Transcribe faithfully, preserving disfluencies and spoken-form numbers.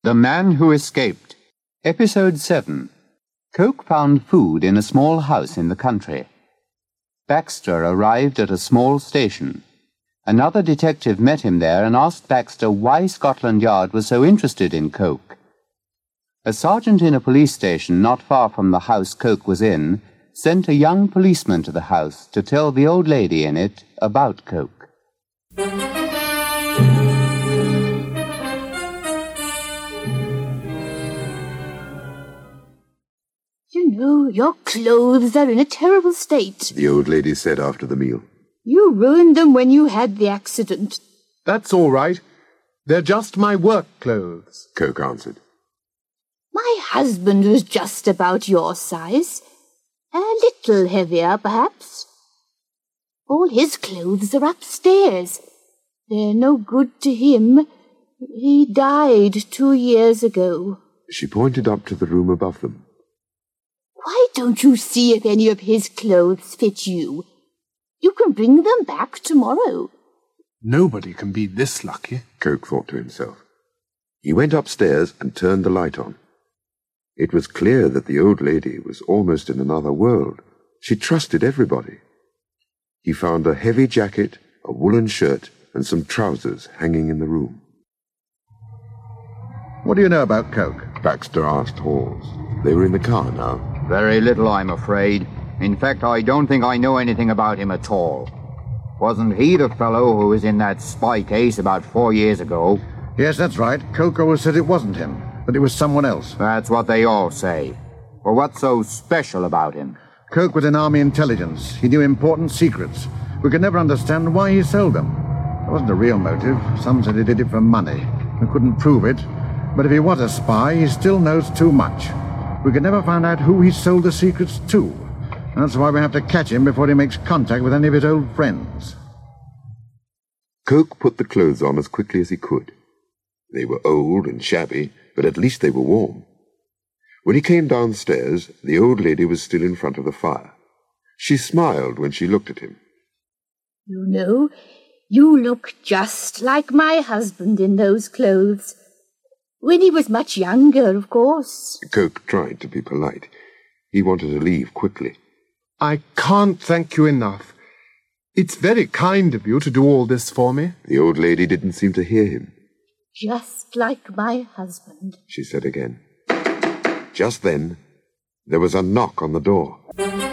The Man Who Escaped. Episode seven. Coke found food in a small house in the country. Baxter arrived at a small station. Another detective met him there and asked Baxter why Scotland Yard was so interested in Coke. A sergeant in a police station not far from the house Coke was in sent a young policeman to the house to tell the old lady in it about Coke. You know, your clothes are in a terrible state, the old lady said after the meal. You ruined them when you had the accident. That's all right. They're just my work clothes, Coke answered. My husband was just about your size. A little heavier, perhaps. All his clothes are upstairs. They're no good to him. He died two years ago. She pointed up to the room above them. Why don't you see if any of his clothes fit you? You can bring them back tomorrow. Nobody can be this lucky, Coke thought to himself. He went upstairs and turned the light on. It was clear that the old lady was almost in another world. She trusted everybody. He found a heavy jacket, a woolen shirt, and some trousers hanging in the room. What do you know about Coke? Baxter asked Halls. They were in the car now. Very little, I'm afraid. In fact, I don't think I know anything about him at all. Wasn't he the fellow who was in that spy case about four years ago? Yes, that's right. Coke always said it wasn't him, but it was someone else. That's what they all say. Well, what's so special about him? Coke was in Army intelligence. He knew important secrets. We could never understand why he sold them. There wasn't a real motive. Some said he did it for money. We couldn't prove it. But if he was a spy, he still knows too much. We could never find out who he sold the secrets to. That's why we have to catch him before he makes contact with any of his old friends. Coke put the clothes on as quickly as he could. They were old and shabby, but at least they were warm. When he came downstairs, the old lady was still in front of the fire. She smiled when she looked at him. You know, you look just like my husband in those clothes. When he was much younger, of course. Coke tried to be polite. He wanted to leave quickly. I can't thank you enough. It's very kind of you to do all this for me. The old lady didn't seem to hear him. Just like my husband, she said again. Just then, there was a knock on the door.